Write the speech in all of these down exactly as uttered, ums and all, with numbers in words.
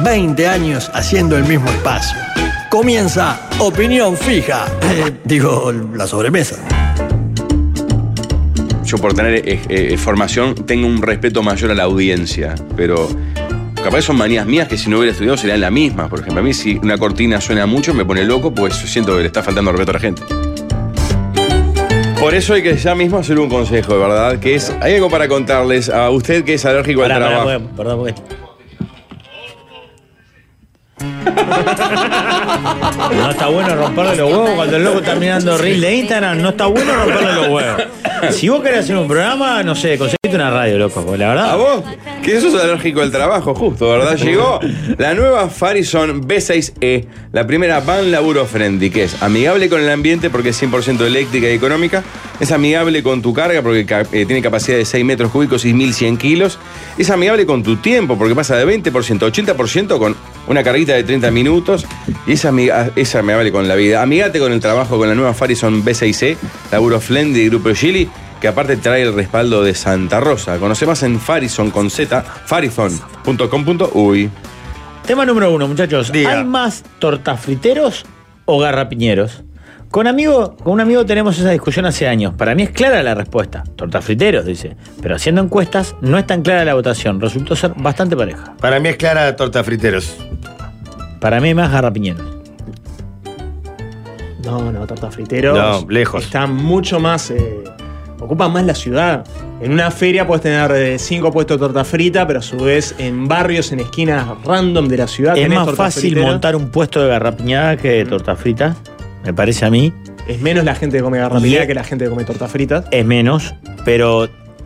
veinte años haciendo el mismo espacio. Comienza Opinión Fija. Eh, digo, la sobremesa. Yo por tener eh, eh, formación tengo un respeto mayor a la audiencia, pero capaz son manías mías que si no hubiera estudiado serían las mismas. Por ejemplo, a mí si una cortina suena mucho me pone loco, pues siento que le está faltando respeto a la gente. Por eso hay que ya mismo hacer un consejo, de verdad, que es, hay algo para contarles a usted que es alérgico pará, al trabajo. Pará, perdón, porque... No está bueno romperle los huevos cuando el loco está mirando reel de Instagram. No está bueno romperle los huevos. Si vos querés hacer un programa, no sé, conseguiste una radio, loco, porque la verdad. ¿A vos? Que sos alérgico al trabajo, justo, ¿verdad? Llegó la nueva Farison B seis E, la primera van laburo friendly, que es amigable con el ambiente porque es cien por ciento eléctrica y económica, es amigable con tu carga porque eh, tiene capacidad de seis metros cúbicos y mil cien kilos, es amigable con tu tiempo porque pasa de veinte por ciento a ochenta por ciento con una carguita de treinta minutos y es, amiga, es amigable con la vida. Amigate con el trabajo con la nueva Farison B seis E, laburo friendly de Grupo Gili, que aparte trae el respaldo de Santa Rosa. Conoce más en Farison con Z, farison punto com punto uy. Tema número uno, muchachos. Diga. ¿Hay más tortafriteros o garrapiñeros? Con, amigo, con un amigo tenemos esa discusión hace años. Para mí es clara la respuesta. Tortafriteros, dice. Pero haciendo encuestas no es tan clara la votación. Resultó ser bastante pareja. Para mí es clara tortafriteros. Para mí más garrapiñeros. No, no, tortafriteros. No, lejos. Están mucho más... Eh, ocupan más la ciudad. En una feria puedes tener eh, cinco puestos de torta frita, pero a su vez en barrios, en esquinas random de la ciudad Es tenés más torta fácil fritera. montar un puesto de garrapiñada que de torta frita, me parece a mí. Es menos la gente que come garrapiñada que la gente que come tortas fritas. Es menos, pero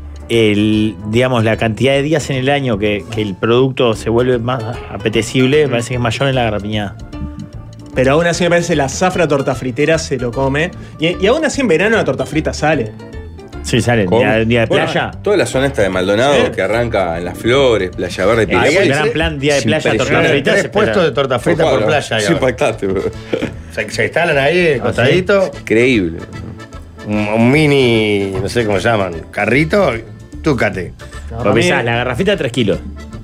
el, digamos, la cantidad de días en el año que, que el producto se vuelve más apetecible, me parece que es mayor en la garrapiñada. Pero aún así me parece la zafra torta fritera se lo come. Y, y aún así en verano la torta frita sale. Sí, sale. ¿Cómo? Día, día de Bueno, playa. toda la zona esta de Maldonado, Sí. que arranca en Las Flores, Playa Verde, Ahí Piraguay. hay gran plan, día de Es playa, torta impresionante. frita. Tres se puestos espera. de torta frita por, cuadro. playa. Es ahí impactante, bro. se, se instalan ahí, costadito, Increíble. un, un mini, no sé cómo se llaman, carrito, túcate. Vos pensás, la garrafita tres kilos,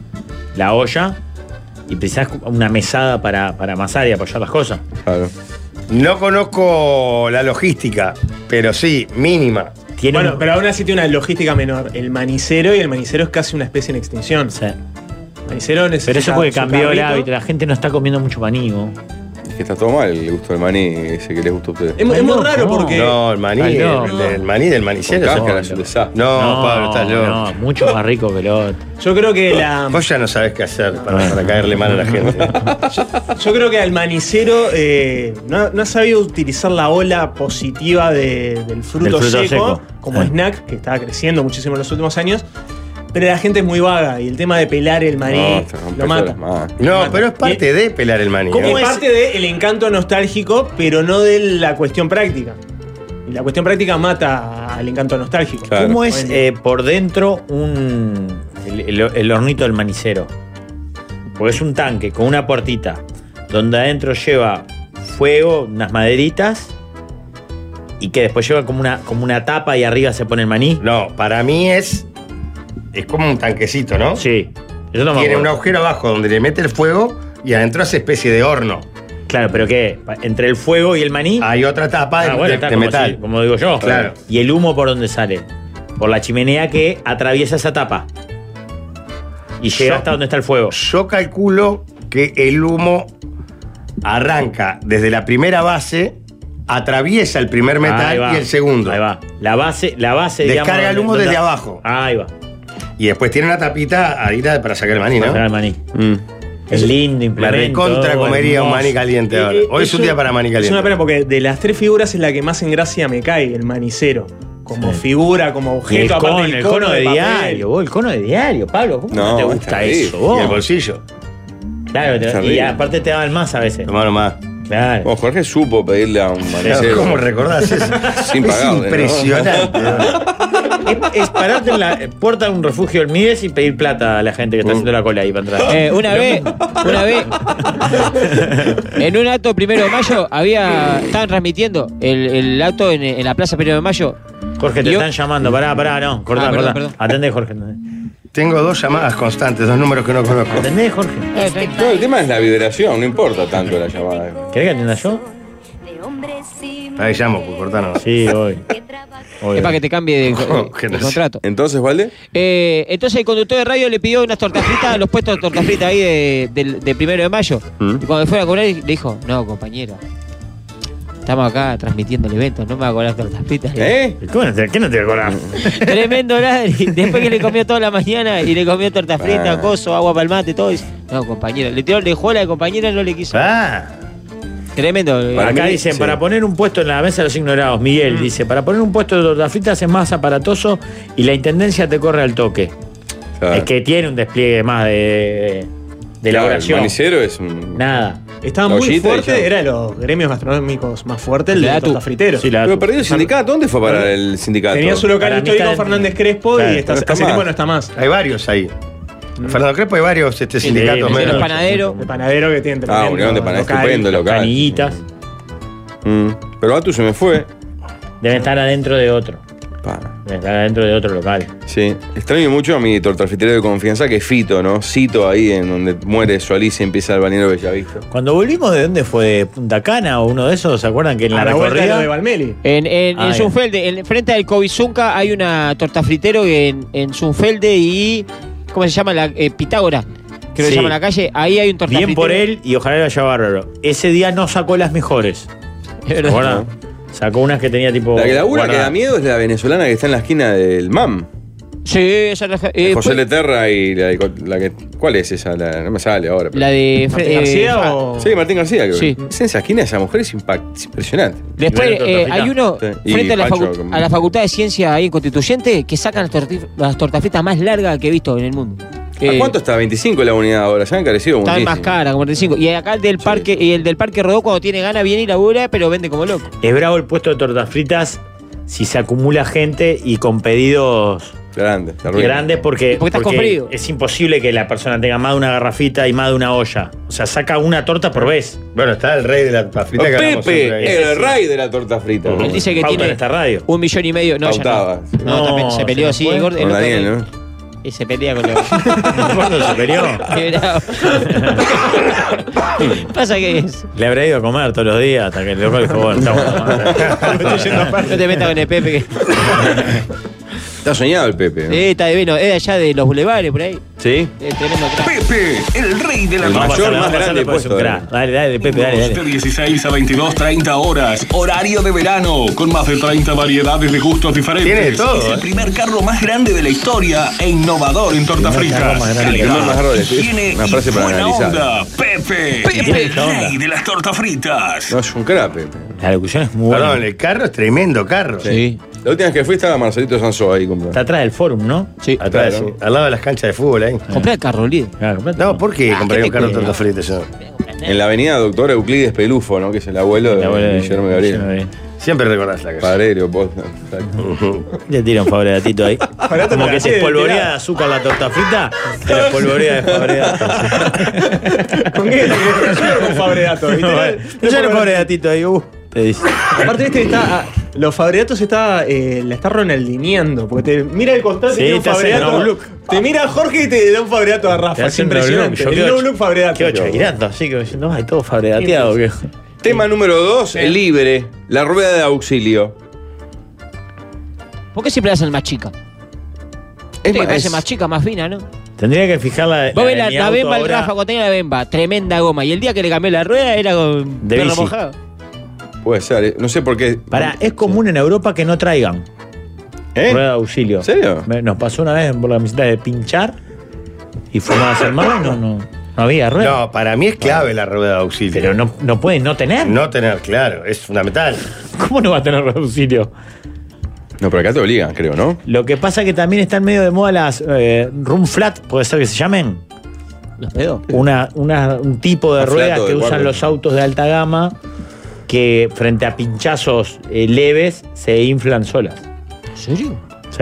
la olla, y pensás una mesada para, para amasar y apoyar las cosas. Claro. No conozco la logística, pero sí, mínima. Tiene Bueno, un- pero aún así tiene una logística menor. El manicero, y el manicero es casi una especie en extinción. Sí. El manicero necesita Pero eso es porque su cambió el carrito. hábito, la gente no está comiendo mucho maní. ¿No? Es que está todo mal el gusto del maní, ese que les gusta a ustedes. Es, es muy No, raro no. porque... No, el maní, Ay, no. el, el maní del Con manicero. cáscara No, es un desastre. no, Pablo, estás loco. No, mucho más rico que el otro. Yo creo que la... Vos ya no sabés qué hacer para, para caerle mal a la gente. Yo creo que al manicero eh, no, no ha sabido utilizar la ola positiva de- del fruto, Del fruto seco, seco. como Sí. snack, que está creciendo muchísimo en los últimos años. Pero la gente es muy vaga y el tema de pelar el maní No, te rompes lo mata. las manos. No, pero es parte de pelar el maní. Como ¿eh? es parte del encanto nostálgico, pero no de la cuestión práctica. Y la cuestión práctica mata al encanto nostálgico. Claro. ¿Cómo es Bueno. eh, por dentro un el, el- el hornito del manicero? Porque es un tanque con una puertita donde adentro lleva fuego, unas maderitas y que después lleva como una, como una tapa y arriba se pone el maní. No, para mí es. Es como un tanquecito, ¿no? Sí. Eso no me Tiene un acuerdo. agujero abajo donde le mete el fuego y adentro hace especie de horno. Claro, pero ¿qué? Entre el fuego y el maní. Hay otra tapa de, Ah, bueno, de- está, de como metal. si- como digo yo. Claro. ¿Y el humo por dónde sale? Por la chimenea que atraviesa esa tapa. Y llega Yo- hasta donde está el fuego. Yo calculo que el humo arranca desde la primera base, atraviesa el primer Ahí metal va. y el segundo. Ahí va. La base, la base Descarga digamos, el humo donde- desde donde- abajo. Ahí va. Y después tiene una tapita ahí para sacar el maní, Para sacar ¿no? el maní. Mm. Es lindo, Me implemento. recontra todo comería un hermoso. maní caliente ahora. Eh, eh, Hoy es un eso- día para maní Es caliente. una pena porque de las tres figuras es la que más en gracia me cae, el manicero. Como Sí. figura, como Y el objeto, aparte cono, del el cono de papel. diario, vos, el cono de diario, Pablo. ¿Cómo no, No, te es gusta terrible. eso, vos? Y el bolsillo. Claro, te- y terrible. aparte te daban más a veces. Tomá nomás. Claro. Bueno, Jorge supo pedirle a un manicero. ¿Cómo recordás eso? Sin Es pagarle, ¿no? impresionante. ¿no? es, es pararte en la puerta de un refugio del Mides y pedir plata a la gente que está haciendo la cola ahí para entrar. Eh, una vez, una vez, en un acto primero de mayo, había, estaban transmitiendo el, el acto en, en la plaza primero de mayo. Jorge, te Yo- están llamando. Pará, pará, no. Cortá, Ah, perdón, cortá. perdón. Atendé, Jorge. Tengo dos llamadas constantes, dos números que no conozco. Atendé, Jorge. No, el tema es la vibración, no importa tanto la llamada. ¿Querés que atienda yo? Ahí llamo, pues cortanos. Sí, hoy. Hoy. Es para que te cambie de, Oh, de- qué de no sé. contrato. Entonces, Walde, Eh, entonces el conductor de radio le pidió unas tortas fritas a los puestos de tortas fritas ahí de, del- de primero de mayo. Mm. Y cuando fue a cobrar, le dijo, no, compañero. Estamos acá transmitiendo el evento, no me va a cobrar tortas fritas. ¿eh? ¿Cómo no te, ¿Qué no te acordás? Tremendo ladri. Después que le comió toda la mañana y le comió tortas fritas, Ah. coso, agua palmate, todo. Dice, no, compañero. Le tiró, le dejó a la compañera y no le quiso. Ah. Tremendo. eh. Para Acá mí, dicen, sí. para poner un puesto en la mesa de los ignorados, Miguel dice, para poner un puesto de tortas fritas es más aparatoso y la intendencia te corre al toque. Claro. Es que tiene un despliegue más de, de Claro, elaboración. El manicero es un. Nada. Estaba La muy ollita y fuerte, ya. era de los gremios gastronómicos más fuertes, el La de Atu. tortafriteros. Sí, la- Pero perdió el sindicato. ¿Dónde fue para el sindicato? Tenía su local Para mí histórico está en- Fernández Crespo Claro, y está, no está hace más. tiempo no está más. Hay varios ahí. En Fernando Crespo hay varios este, Sí, sindicatos sí, de menos. los panaderos. El panadero que tiene Ah, tremendo Unión de Panaderos, local. estupendo local. Canillitas Mm. Pero Atu se me fue. deben estar adentro de otro. Pa. Deben estar adentro de otro local. Sí, extraño mucho a mi tortafritero de confianza, que es Fito, ¿no? Cito ahí en donde muere su Alicia y empieza el bañero Bellavista. Cuando volvimos, ¿de dónde fue? ¿De Punta Cana o uno de esos? ¿Se acuerdan que en la, A la vuelta de lo de recorrida? Valmeli. En, en, Ah, en bien. Zunfelde, en frente al Covizunca, hay una torta fritero en, en Zunfelde y. ¿Cómo se llama? La eh, Pitágora. Creo que Sí. se llama la calle. Ahí hay un torta Bien por fritero. él y ojalá le vaya bárbaro. Ese día no sacó las mejores. Es ¿Se verdad. acuerdan? Sacó unas que tenía tipo. La que labura que guardadas. da miedo es la venezolana que está en la esquina del M A M. Sí, esa es la. eh, José fue- Leterra y la, de- la que. ¿Cuál es esa? La- no me sale ahora. pero- la de. ¿Martín eh, García ah, o...? Sí, Martín García, creo. Sí. Es en esa esquina, esa mujer es, impact, es impresionante. Después Nivel de eh, torta hay uno Sí. Y frente a la, Pancho facu- con- a la Facultad de Ciencia ahí en Constituyente que sacan las, torti- las tortas fritas más largas que he visto en el mundo. ¿A Eh, cuánto está? veinticinco la unidad ahora. Se han encarecido Está muchísimo. más cara, como treinta y cinco. Y acá el del parque, y el del Parque Rodó cuando tiene ganas viene y labura, pero vende como loco. Es bravo el puesto de tortas fritas si se acumula gente y con pedidos Grande, te arruina. grandes porque, Porque estás con frío. es imposible que la persona tenga más de una garrafita y más de una olla. O sea, saca una torta por vez. Bueno, está el rey de la torta frita que hablamos siempre ahí. Pepe, el rey de la torta frita. Ujú. Él dice que Pauta tiene en esta radio. un millón y medio. No, ya Pautaba. no. No, No, también se se peleó nos así, fue. el gordo. el Con otro Daniel, rey. ¿no? Y se pelea con los. ¿Cuándo se peleó? Qué bravo. Pasa que es. Le habrá ido a comer todos los días hasta que el loco dijo, bueno, estamos tomando. No te metas con el Pepe que. Está soñado el Pepe. ¿no? Eh, está de vino, es de allá de los bulevares por ahí. Sí. Es tremendo crack. Pepe, el rey de la El Vamos a mayor pasarle, más vamos a grande pasarle, pues, puesto, un crack. Dale, dale, Pepe, dale, De dale. dieciséis a veintidós, treinta horas. Horario de verano, con más de treinta variedades de gustos diferentes. Tiene de todo, Es el ¿eh? primer carro más grande de la historia e innovador en torta Primer carro fritas. más grande. Calidad, El primer más grande, es higiene una y frase para buena analizar. onda. Pepe, Tiene el mucha onda. rey de las tortas fritas. No, es un crack, Pepe. La locución es muy buena. Perdón, el carro es tremendo carro. Sí. La última vez que fui estaba Marcelito Sanzó ahí comprando. Está atrás del forum, ¿no? Sí. Atrás, Claro. sí, al lado de las canchas de fútbol ahí. Compré el carro, líder. Claro, comprate. No, ¿por qué Ah, compraría ¿qué un carro de te torta frita yo? En la avenida Doctor Euclides Pelufo, ¿no? Que es el abuelo de La abuela de- Guillermo Guillermo Gabriel. Gabriel. Siempre recordás la casa. Padrero, posta. Exacto. Le tira un fabredatito ahí. Fabredato Como me que la se hacía de espolvorea de tirar. azúcar la torta frita, se la espolvorea de fabredato. ¿Con qué te querés relacionar con Fabredato? No, Literal. ya era fabredatito ahí, uh, te dice. Aparte, este está. ah, los Fabredatos está, eh, la está ronaldineando. Porque te mira el costado y Sí, te tira un te hace Fabredato. no look. Te mira Jorge y te da un Fabredato a Rafa. Te Es hacen impresionante. no look. Yo El quedo no look Fabredato. Quedo chairando, así que diciendo, ay, todo fabredateado. que- Tema número dos, el libre. La rueda de auxilio. ¿Por qué siempre la hacen más chica? Es Este que más, parece es- más chica, más fina, ¿no? Tendría que fijar la. Vos ves la, de mi la auto bemba al ahora. Rafa cuando tenía la bemba, tremenda goma. Y el día que le cambió la rueda era con De perro bici. mojado. Puede ser, eh, no sé por qué. Pará, es común en Europa que no traigan ¿Eh? rueda de auxilio. ¿En serio? Me- Nos pasó una vez por la camiseta de pinchar y fuimos a hacer mal, no, no, no había rueda. No, para mí es clave la rueda de auxilio. Pero no, no pueden no tener. No tener, claro, es fundamental. ¿Cómo no va a tener rueda de auxilio? No, pero acá te obligan, creo, ¿no? Lo que pasa es que también están medio de moda las eh, room flat, puede ser que se llamen. Los pedos. Una, una- un tipo de Un ruedas flato que de usan guardia. los autos de alta gama que frente a pinchazos eh, leves se inflan solas. ¿En serio? Sí.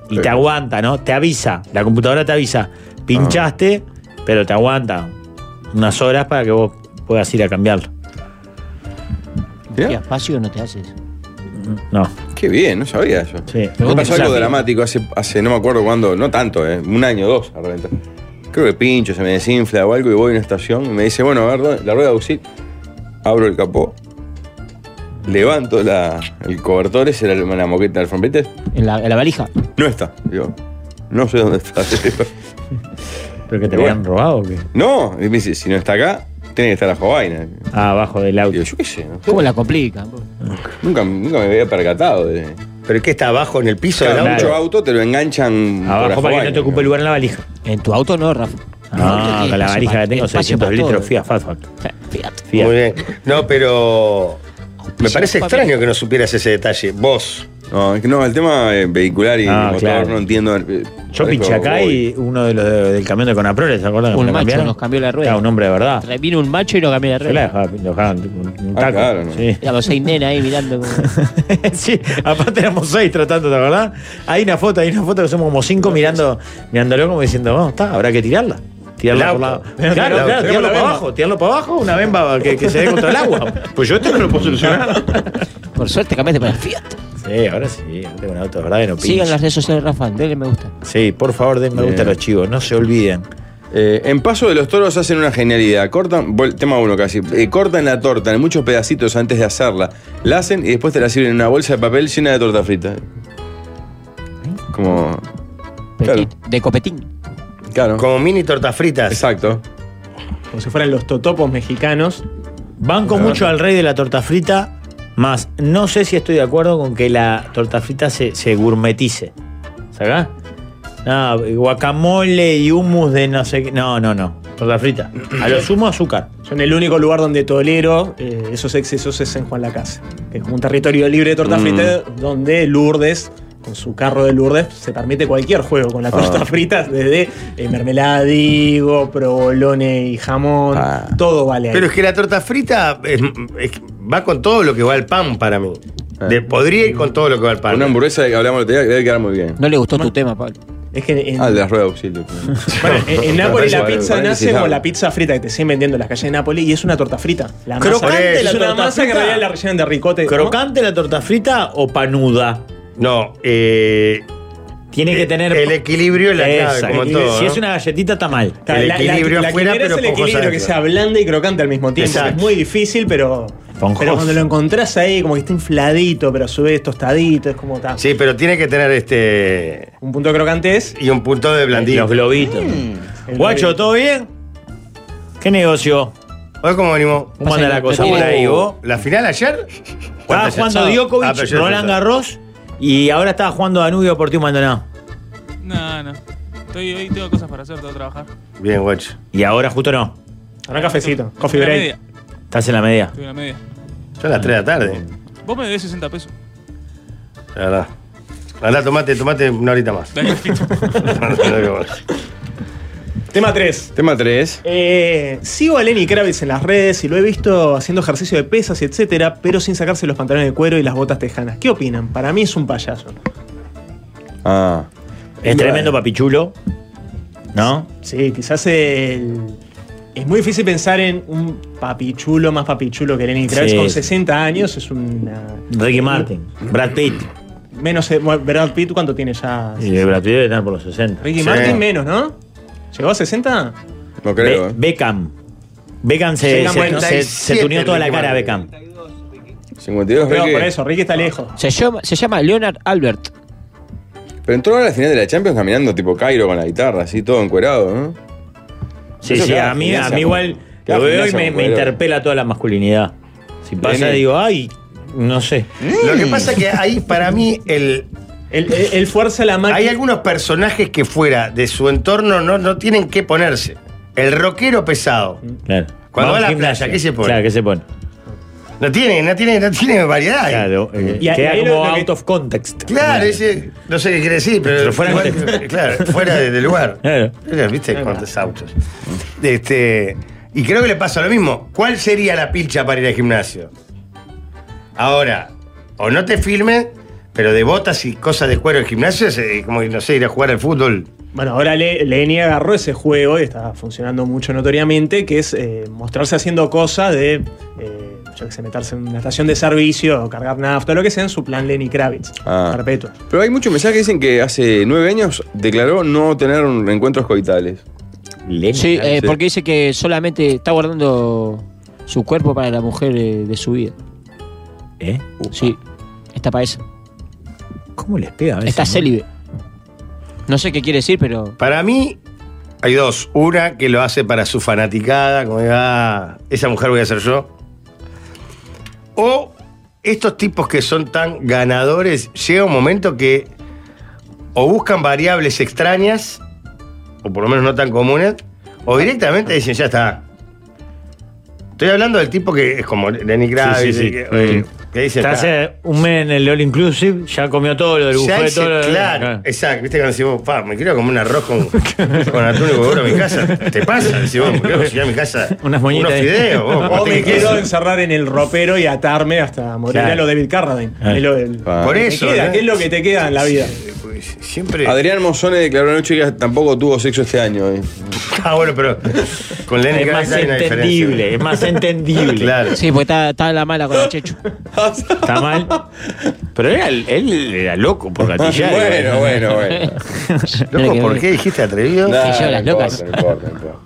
y Sí. te aguanta, ¿no? Te avisa, la computadora te avisa, pinchaste, pero te aguanta unas horas para que vos puedas ir a cambiarlo. Mirá. ¿Qué espacio no te haces? No, Qué bien, no sabía eso. sí. Me pasó O sea, algo dramático hace, hace, no me acuerdo cuándo, no tanto, eh, un año o dos a reventar. Creo que pincho, se me desinfla o algo y voy a una estación y me dice, bueno, a ver, ¿dónde? La rueda de auxilio. Abro el capó, levanto la, el cobertor, ese era la moqueta del front, ¿viste? ¿En la, en la valija? No está. Digo, no sé dónde está. ¿Pero que te Bueno. habían robado o qué? No, y me dice, si no está acá, tiene que estar abajo vaina. Ah, abajo del auto. Digo, yo qué sé, no sé. ¿Cómo la complican? Nunca, nunca me había percatado de. ¿Pero qué está abajo en el piso Claro, del auto? mucho auto te lo enganchan por Abajo para que vaina, no te ocupe lugar en la valija. En tu auto no, Rafa. Ah, con la valija que tengo, espacio seiscientos para litros, todo. Fiat Fastback. Fíjate. Fiat. Muy bien. No, pero me parece Papi. extraño que no supieras ese detalle. Vos. No, es que no, el tema eh, vehicular y Ah, motor claro. no entiendo. eh, Yo parezco pinché acá Bobby. y uno de los de- del camión de Conaprole, ¿se acuerdan? que Un me lo macho cambiaron? nos cambió la rueda. Claro, un hombre de verdad. Vino un macho y nos cambió la Yo la rueda. dejaba, lo dejaban tipo, un Ah, taco. claro, ¿no? Sí. Éramos seis nenas ahí mirando como... Sí, aparte éramos seis tratando, ¿te acordás? Hay una foto, hay una foto que somos como cinco mirando, mirándolo como diciendo, vamos, está, habrá que tirarla. Tirarla El por la. auto. Claro, El claro, auto. tirarlo la para bemba. abajo, tirarlo para abajo, una bemba que, que se dé contra el agua. Pues yo esto no lo puedo solucionar. Por suerte cambiaste para Fiat. Sí, ahora sí, ahora tengo un auto de verdad y no pinche. Sigan las redes sociales de Rafa, denle me gusta. Sí, por favor, den me gusta a Bien. los chivos, no se olviden. Eh, en Paso de los Toros hacen una genialidad. Cortan, vol- tema uno casi. Eh, cortan la torta en muchos pedacitos antes de hacerla. La hacen y después te la sirven en una bolsa de papel llena de torta frita. Como. Petit, de copetín. Claro. Como mini tortas fritas. Exacto. Como si fueran los totopos mexicanos. Banco mucho al rey de la torta frita, más no sé si estoy de acuerdo con que la torta frita se, se gourmetice. ¿Sabes? No, guacamole y hummus de no sé qué. No, no, no. Torta frita. A lo sumo azúcar. Yo en el único lugar donde tolero eh, esos excesos es en Juan Lacase, que es como un territorio libre de torta Mm. frita donde Lourdes, con su carro de Lourdes, se permite cualquier juego con la torta Ah. frita, desde eh, mermelada de higo, provolone y jamón, Ah. todo vale ahí. Pero es que la torta frita es- es- va con todo lo que va al pan para mí. Ah. De- podría ir con todo lo que va al pan. Una hamburguesa de que hablamos el otro día que debe quedar muy bien. No le gustó tu tema, Pablo. Es que en, Ah, de las ruedas de auxilio. bueno, en, en Nápoles la Parece- pizza parece nace sabe. como la pizza frita que te siguen vendiendo en las calles de Nápoles y es una torta frita. La masa Crocante es la una torta masa que en frita. realidad la rellenan de ricote. ¿no? ¿Crocante la torta frita o panuda? No, eh, Tiene que tener. el equilibrio es la clave, Exacto. como en todo. Si ¿no? es una galletita, está mal. Claro, El la- la- equilibrio la afuera, quimera pero es el esponjosa equilibrio que adentro. sea blanda y crocante al mismo tiempo. Exacto. Es muy difícil, pero, Esponjoso. pero cuando lo encontrás ahí, como que está infladito, pero a su vez tostadito, es como está. Sí, pero tiene que tener este. Un punto crocante es. Y un punto de blandito. Los globitos. el Guacho, globito. ¿todo bien? ¿Qué negocio? Hoy cómo venimos. ¿Cómo anda la cosa por ahí, vos? ¿La final ayer? Estaba ¿Cuántas jugando ya? Djokovic, Ah, pero ya Roland empezó. Garros y ahora estaba jugando Danubio Deportivo Maldonado. No, no. Estoy, hoy tengo cosas para hacer, tengo que trabajar. Bien, guacho. Y ahora justo no. Ahora cafecito, coffee Estoy en la break. media. Estás en la media. Estoy en la media. Son las tres de la tarde. Vos me debés sesenta pesos. La verdad. Andá, tomate, tomate una horita más. Dale, listo. Tema tres. Tema tres. Eh, sigo a Lenny Kravitz en las redes y lo he visto haciendo ejercicio de pesas y etcétera, pero sin sacarse los pantalones de cuero y las botas tejanas. ¿Qué opinan? Para mí es un payaso. Ah. Es tremendo papichulo. ¿No? Sí, quizás el... Es muy difícil pensar en un papichulo más papichulo que Lenny Kravitz Sí. con sesenta años. Es una... Ricky Martin, Brad Pitt. Menos... eh, bueno, Brad Pitt, ¿cuánto tiene ya? Y Brad Pitt debe estar por los sesenta. Ricky Sí. Martin menos, ¿no? ¿Llegó a sesenta? No creo. Be- eh. Beckham. Beckham se, Beckham, se, bueno, se- se tuneó toda la cara a Beckham. cincuenta y dos, Pero Ricky. por eso, Ricky está lejos. Se llama, se llama Leonard Albert. Pero entró ahora a la final de la Champions caminando tipo Cairo con la guitarra, así todo encuerado, ¿no? Sí, Eso sí, queda a mí, a gimnasia mí con- igual queda lo veo y gimnasia me, con me cuero. interpela toda la masculinidad. Si pasa, Viene- digo, ay, no sé. Lo que pasa es que ahí, para mí, el, Él, él- él fuerza la máquina. hay algunos personajes que fuera de su entorno no, no tienen que ponerse. El rockero pesado. Claro. Cuando va a la gimnasio. playa, ¿qué se pone? Claro, ¿qué se pone? No tiene, no tiene, no tiene variedad. ahí. Claro, eh, Y ahí- queda ahí como lo- lo que- out of context. Claro, ese, no sé qué quiere decir, pero, Pero fuera de igual- contexto. claro, fuera de- del lugar. Claro. Mira, ¿viste cuántos autos? Este, y creo que le pasa lo mismo. ¿Cuál sería la pilcha para ir al gimnasio? Ahora, o no te filmen, pero de botas y cosas de cuero del gimnasio, es eh, como, no sé, ir a jugar al fútbol. Bueno, ahora Le- Leni agarró ese juego y está funcionando mucho notoriamente, que es eh, mostrarse haciendo cosas de, eh, yo que sé, meterse en una estación de servicio o cargar nafta, lo que sea, en su plan Lenny Kravitz, Ah. perpetua. Pero hay muchos mensajes que dicen que hace nueve años declaró no tener un- encuentros coitales. Sí, eh, Sí. porque dice que solamente está guardando su cuerpo para la mujer eh, de su vida. ¿Eh? Sí, está para eso. ¿Cómo les pega a veces? Está no? célibe. No sé qué quiere decir, pero Para mí, hay dos. Una que lo hace para su fanaticada, como diga, esa mujer voy a ser yo. O estos tipos que son tan ganadores, llega un momento que o buscan variables extrañas, o por lo menos no tan comunes, o directamente dicen, ya está. Estoy hablando del tipo que es como Lenny Kravitz, Sí, sí, sí. que, eh, que dice, Está está. hace un mes en el All Inclusive, ya comió todo lo del Ya buffet, hice- todo lo del- claro, Ah. exacto. Viste cuando decís vos, pa, me quiero comer un arroz con, con atún y huevo a mi casa. ¿Te pasa? Decís vos, me quiero cocinar a mi casa Unas moñitas unos de- fideos. Vos, O ¿qué me quiero queso? encerrar en el ropero y atarme hasta morir Claro. a lo David Carradine. Ah. Es lo- el- Ah. Por ¿Qué eso. te queda? ¿no? ¿Qué es lo que te queda en la vida? Pues, siempre. Adrián Monzone declaró anoche que tampoco tuvo sexo este año. eh. Ah, bueno, pero con Lenny Es más Kravitz hay una entendible, diferencia. es más entendible. Claro. sí, porque está, está la mala con el Checho. Está mal. Pero era, él era loco por gatillar. bueno, bueno, bueno. Loco, ¿por qué dijiste atrevido? Nah, yo, las no locas. importa, no importa, no importa.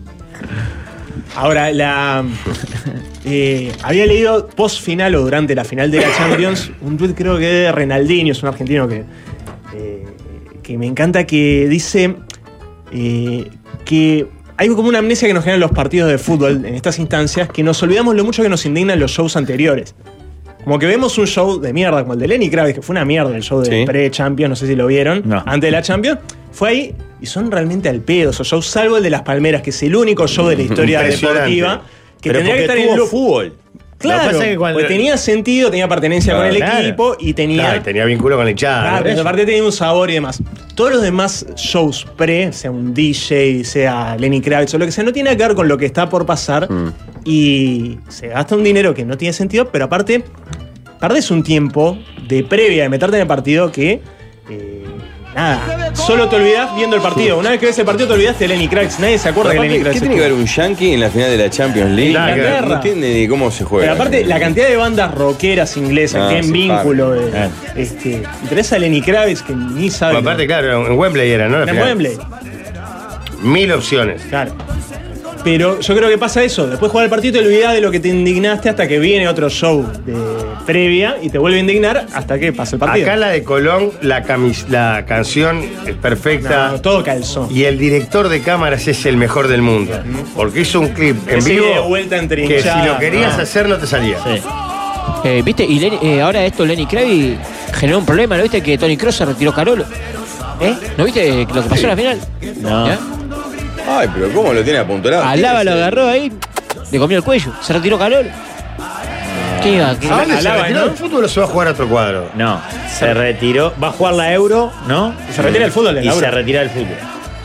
Ahora, la. eh, había leído post final o durante la final de la Champions un tweet, creo que de Renaldinho, es un argentino que, eh, que me encanta, que dice eh, que hay como una amnesia que nos generan los partidos de fútbol en estas instancias, que nos olvidamos lo mucho que nos indignan los shows anteriores. Como que vemos un show de mierda, como el de Lenny Kravitz, que fue una mierda el show de Sí. pre-Champions, no sé si lo vieron, No. antes de la Champions. Fue ahí y son realmente al pedo esos shows, salvo el de las Palmeras, que es el único show de la historia Impresionante. deportiva que Pero tendría que porque estar en tuvo loop. fútbol. Claro, Lo que pasa es que cuando- porque tenía sentido, tenía pertenencia Claro, con el claro. equipo y tenía. Claro, y tenía vínculo con la hinchada. Claro, ¿no? pero aparte tenía un sabor y demás. Todos los demás shows pre, sea un D J, sea Lenny Kravitz o lo que sea, no tiene que ver con lo que está por pasar Mm. y se gasta un dinero que no tiene sentido, pero aparte perdés un tiempo de previa de meterte en el partido que eh, nada, solo te olvidás viendo el partido. Una vez que ves el partido te olvidaste de Lenny Kravitz, nadie se acuerda de Aparte, Lenny Kravitz. ¿qué tiene que ver un yankee en la final de la Champions League? Nada que ver. No entiende ni cómo se juega. Pero aparte, la cantidad de bandas rockeras inglesas Ah, que tienen sí, vínculo, claro. de, Claro. este, y tenés a Lenny Kravitz que ni sabe. Bueno, aparte, claro, en Wembley era, ¿no? La en final. Wembley. Mil opciones. Claro. Pero yo creo que pasa eso. Después de jugar el partido te olvidás de lo que te indignaste hasta que viene otro show de previa y te vuelve a indignar hasta que pasa el partido. Acá la de Colón, la, camis- la canción es perfecta. No, todo calzón. Y el director de cámaras es el mejor del mundo. Porque hizo un clip en Ese vivo ida y vuelta entre que si hinchadas, lo querías no. hacer no te salía. Sí. Eh, ¿Viste? Y Lenny- eh, ahora esto Lenny Kravitz generó un problema, ¿no viste? Que Tony Kroos se retiró Carolo. ¿Eh? ¿No viste lo que pasó en la final? No. ¿Ya? Ay, pero ¿cómo lo tiene apuntalado? Alaba lo agarró ahí, le comió el cuello, se retiró Carolo. ¿Qué iba? ¿Qué ¿A dónde se Alaba, retiró ¿no? del fútbol o se va a jugar a otro cuadro? No, se retiró. Va a jugar la Euro, ¿no? Se retira del fútbol, de Y la se Euro. retira del fútbol.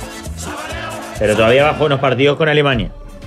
Pero todavía va a jugar unos partidos con Alemania.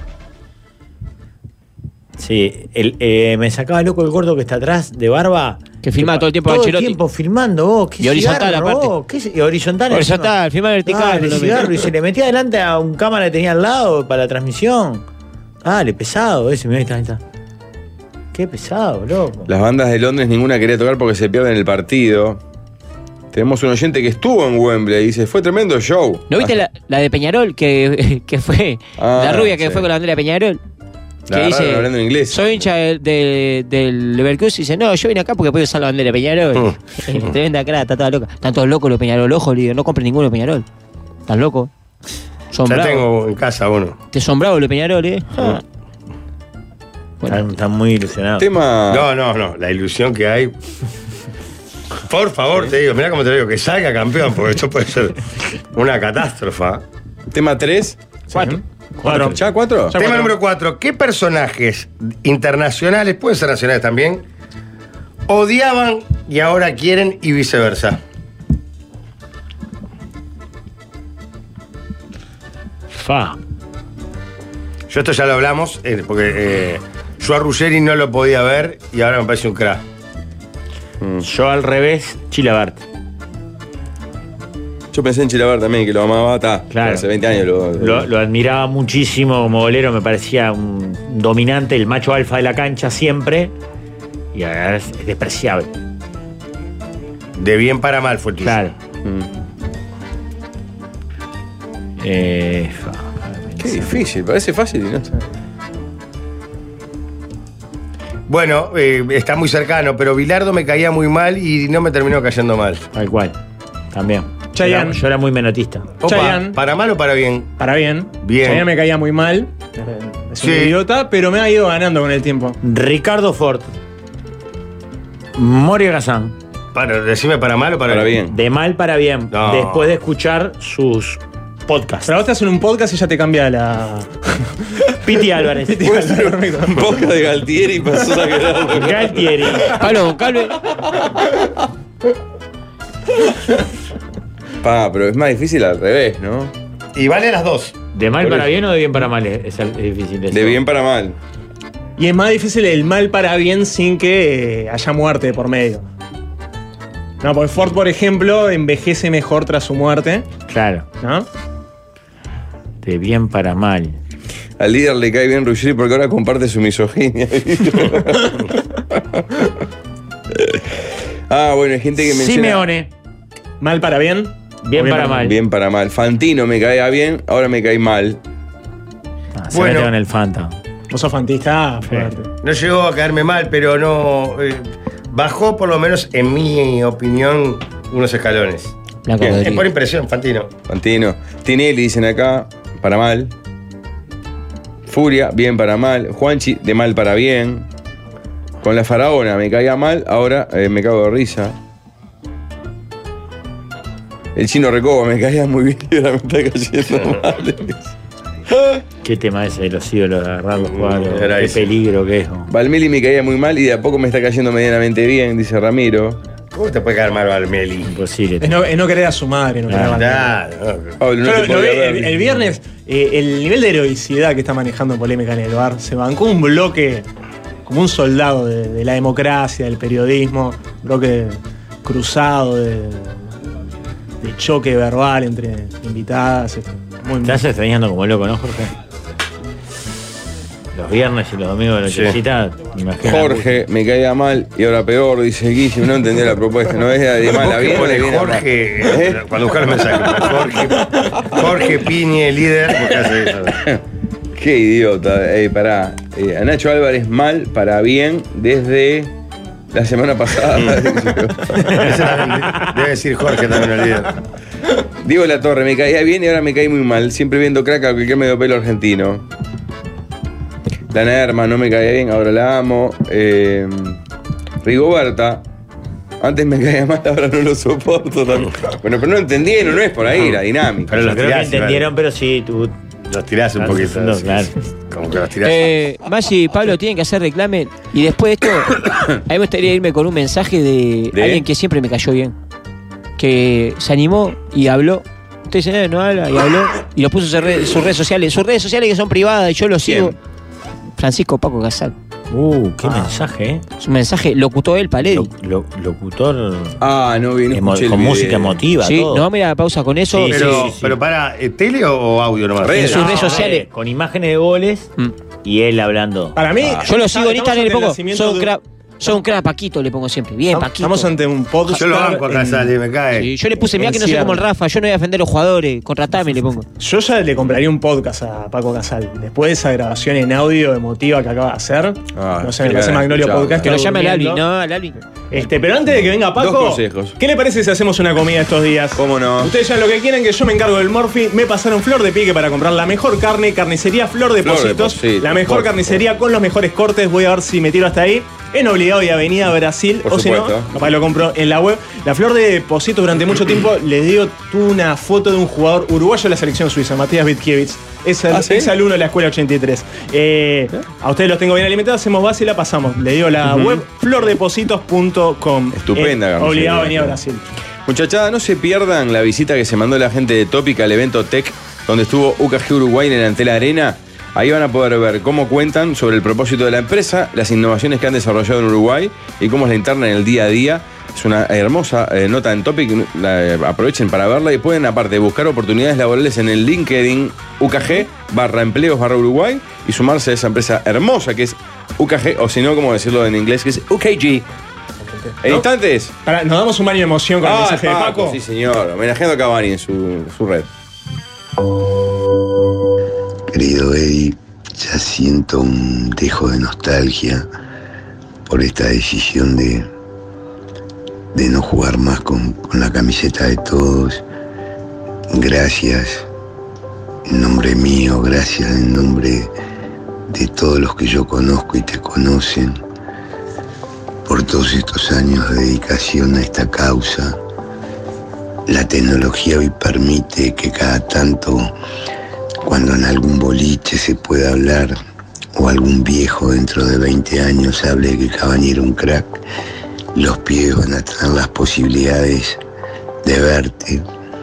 Sí, el, eh, me sacaba loco el gordo que está atrás de barba. Que filma todo el tiempo a Todo el Ancelotti. tiempo filmando, vos. ¿Qué Y horizontal, cigarro, aparte. vos? ¿Qué c- y horizontal. Horizontal, encima. filma vertical, Dale, no me- cigarro, y se le metía adelante a un cámara que tenía al lado para la transmisión. Dale, pesado ese, mirá, ahí está, ahí está. Qué pesado, loco. Las bandas de Londres ninguna quería tocar porque se pierden el partido. Tenemos un oyente que estuvo en Wembley y dice, fue tremendo show. ¿No viste la, la de Peñarol que, que fue? Ah, la rubia que sí. fue con la bandera de Peñarol. La Que agarraron dice, hablando en inglés. soy hincha del de, del Leverkusen y dice, no, yo vine acá porque puedo usar la bandera de Peñarol. Tremenda cara, está toda loca. Están todos locos los Peñarol, ojo, líder, no compren ninguno Peñarol. Están locos. Son Ya bravos. tengo en casa uno. Te son bravos los Peñarol, eh. Ah. Bueno. Están, están muy ilusionados. Tema. No, no, no. La ilusión que hay. Por favor, te digo, mirá cómo te lo digo, que salga campeón, porque esto puede ser una catástrofe. Tema tres. Cuatro. ¿Cuatro? ¿Ya cuatro? Ya Tema cuatro. número cuatro. ¿Qué personajes internacionales, pueden ser nacionales también, odiaban y ahora quieren y viceversa? Fa. Yo esto ya lo hablamos, eh, porque eh, yo a Ruggeri no lo podía ver y ahora me parece un crack. Mm. Yo al revés, Chilabert. Yo pensé en Chilaver también, que lo amaba, está. Claro. Hace veinte años lo, Lo, lo admiraba muchísimo como golero, me parecía un dominante, el macho alfa de la cancha siempre. Y ahora es, es despreciable. De bien para mal fue el tuyo. Claro. Mm. Eh, Qué difícil, parece fácil y no. Bueno, eh, está muy cercano, pero Bilardo me caía muy mal y no me terminó cayendo mal. Tal cual. También. Chayanne. Yo era, yo era muy menotista. Opa, Chayanne. ¿para mal o para bien? Para bien. Bien. Chayanne me caía muy mal. Es un Sí. idiota, pero me ha ido ganando con el tiempo. Ricardo Ford. Moria Gazán. Para, decime para mal o para, Para bien. De mal para bien. No. Después de escuchar sus podcasts. Pero vos te hacen un podcast y ya te cambia la. Piti Álvarez. Puede ser un podcast de Galtieri y pasó a Gerardo. Galtieri. Pablo Goncalves. Pa, pero es más difícil al revés, ¿no? Y vale las dos. ¿De mal Por para eso. bien o de bien para mal? Es, es difícil eso. De bien para mal. Y es más difícil el mal para bien sin que eh, haya muerte de por medio. No, porque Ford, por ejemplo, envejece mejor tras su muerte, Claro. ¿no? De bien para mal. Al líder le cae bien Ruggeri porque ahora comparte su misoginia. Ah, bueno, hay gente que menciona. Simeone. Mal para bien. Bien o para mal. Bien para mal. Fantino me caía bien, ahora me cae mal. Ah, se Bueno. mete con el Fanta. Vos sos fantista fuerte. No llegó a caerme mal, pero no. eh, bajó, por lo menos, en mi opinión, unos escalones. Blanco Bien. Es Rodríguez. por impresión, Fantino. Fantino. Tinelli dicen acá, para mal. Furia, bien para mal. Juanchi, de mal para bien. Con la faraona me caía mal, ahora eh, me cago de risa. El chino Recoba me caía muy bien y ahora me está cayendo mal. Qué tema ese de los ídolos de agarrar los cuadros. Era Qué ese. peligro que es. ¿no? Valmeli me caía muy mal y de a poco me está cayendo medianamente bien, dice Ramiro. ¿Cómo te puede caer mal Valmeli? Imposible. Es no, es no querer a su madre, no querer a la- Claro. Pablo, no Yo te lo vi podía ver. el, el viernes, eh, el nivel de heroicidad que está manejando Polémica en el bar, se bancó un bloque como un soldado de, de la democracia, del periodismo, un bloque cruzado de, de choque verbal entre invitadas. este, Muy, Estás extrañando como loco, ¿no, Jorge? Los viernes y los domingos de la Sí. nochecita, me imagino. Jorge me caía mal y ahora peor, dice Guille. No entendía la propuesta, no es de mal a bien, Pone de bien a mal. Jorge, ¿Eh? cuando buscas los mensajes, Jorge, Jorge Piñe, líder, porque hace eso. Qué idiota. Ey, pará. Eh, a Nacho Álvarez mal para bien desde la semana pasada. Ese también debe decir Jorge también el líder. Diego La Torre, me caía bien y ahora me cae muy mal. Siempre viendo crack a cualquier medio pelo argentino. Dana Herma no me caía bien, ahora la amo. Eh, Rigoberta, antes me caía mal, ahora no lo soporto también. Bueno, pero no entendieron, no es por ahí la dinámica. Pero los Creo que tirás, entendieron, pero sí, tú. Los tirás un Claro, poquito. no, sí, claro. sí. Como que los tirás. Eh, Maggi y Pablo tienen que hacer reclame. Y después de esto, a mí me gustaría irme con un mensaje de, ¿De? alguien que siempre me cayó bien. Que se animó y habló. Usted dice, no, no habla, y habló. Y lo puso en sus redes, sus redes sociales. Sus redes sociales que son privadas y yo lo sigo. Francisco Paco Casal. Uh, qué mensaje, ¿eh? Es un mensaje, locutó él, Paleri. Lo- lo- locutor Ah, no vi, no emo- escuché el con video. música emotiva, Sí, todo. no, mira, pausa con eso. Sí, pero, sí, sí, sí. pero para, ¿eh, ¿tele o, o audio nomás? Redes. En sus No, redes sociales. eh, con imágenes de goles Mm. y él hablando. Para mí, Yo lo sigo en estamos Instagram y le ante el pongo, nacimiento son de- crack, son crack Paquito, le pongo siempre. Bien, Paquito. Estamos ante un podcast. Yo lo banco acá, sale, me cae. Sí, yo le puse, mira que no soy Encierro. como el Rafa, yo no voy a defender a los jugadores, contratame, le pongo. Yo ya le compraría un podcast a Paco Casal. Después de esa grabación en audio emotiva que acaba de hacer. Ah, no sé, me qué parece ganas de Magnolio escucharlo. Podcast. Que lo está llame al Albi, durmiendo. no, al Albi. Este, pero antes de que venga Paco, Dos consejos. ¿qué le parece si hacemos una comida estos días? ¿Cómo no? Ustedes ya lo que quieren, que yo me encargo del Morphy. Me pasaron Flor de Pique para comprar la mejor carne, carnicería Flor de Flor de Positos. Positos, La mejor por carnicería con los mejores cortes. Voy a ver si me tiro hasta ahí. En Obligado y Avenida Brasil. Por o si no, supuesto. capaz lo compro en la web. La Flor de Positos durante mucho tiempo, les digo, tuve una foto de un jugador uruguayo de la selección suiza, Matías Vitkiewicz. Es, el- ¿Ah, sí? es alumno de la escuela ochenta y tres. Eh, a ustedes los tengo bien alimentados, hacemos base y la pasamos. Le digo la web flor de positos punto com. Estupenda, Eh, carnicería. Obligado a Avenida Brasil. Muchachada, no se pierdan la visita que se mandó la gente de Tópica al evento Tech, donde estuvo U K G Uruguay en el Antel Arena. Ahí van a poder ver cómo cuentan sobre el propósito de la empresa, las innovaciones que han desarrollado en Uruguay y cómo es la interna en el día a día. Es una hermosa eh, nota en Topic, la, eh, aprovechen para verla y pueden aparte buscar oportunidades laborales en el LinkedIn U K G barra empleos barra Uruguay y sumarse a esa empresa hermosa que es U K G, o si no, como decirlo en inglés, que es U K G. En ¿No? instantes. Pará, nos damos un baño de emoción con el Ah, mensaje de Paco. Sí, señor, homenajeando a Cavani en su, su red. Querido Eddie, ya siento un dejo de nostalgia por esta decisión de, de no jugar más con, con la camiseta de todos. Gracias en nombre mío, gracias en nombre de todos los que yo conozco y te conocen, por todos estos años de dedicación a esta causa. La tecnología hoy permite que cada tanto, cuando en algún boliche se pueda hablar, o algún viejo dentro de veinte años hable de que Cavani era un crack, los pibes van a tener las posibilidades de verte,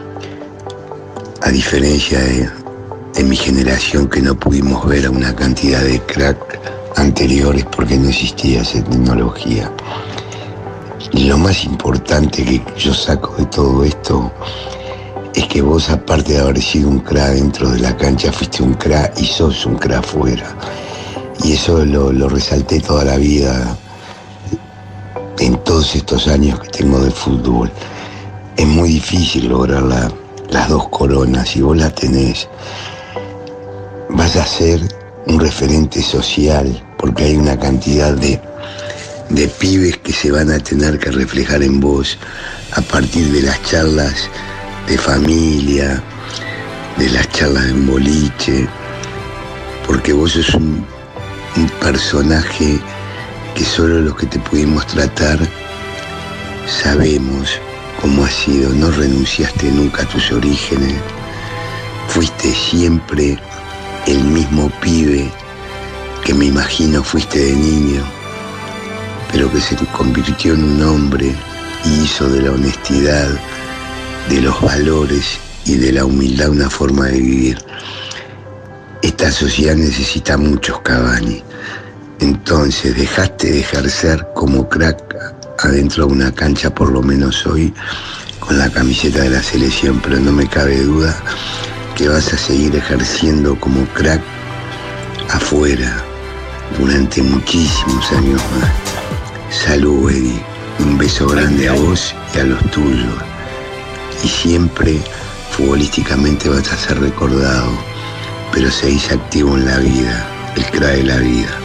a diferencia de, de mi generación, que no pudimos ver a una cantidad de crack anteriores porque no existía esa tecnología. Y lo más importante que yo saco de todo esto es que vos, aparte de haber sido un crack dentro de la cancha, fuiste un crack y sos un crack fuera. Y eso lo, lo resalté toda la vida en todos estos años que tengo de fútbol. Es muy difícil lograr la, las dos coronas, y vos las tenés. Vas a ser un referente social, porque hay una cantidad de, de pibes que se van a tener que reflejar en vos a partir de las charlas de familia, de las charlas en boliche, porque vos sos un, un personaje que solo los que te pudimos tratar sabemos cómo has sido. No renunciaste nunca a tus orígenes, fuiste siempre el mismo pibe que me imagino fuiste de niño, pero que se convirtió en un hombre y hizo de la honestidad, de los valores y de la humildad una forma de vivir. Esta sociedad necesita muchos Cavani. Entonces dejaste de ejercer como crack adentro de una cancha, por lo menos hoy, con la camiseta de la selección, pero no me cabe duda que vas a seguir ejerciendo como crack afuera durante muchísimos años más. Salud, Eddie. Un beso grande a vos y a los tuyos. Y siempre, futbolísticamente, vas a ser recordado, pero seguís activo en la vida, el crack de la vida.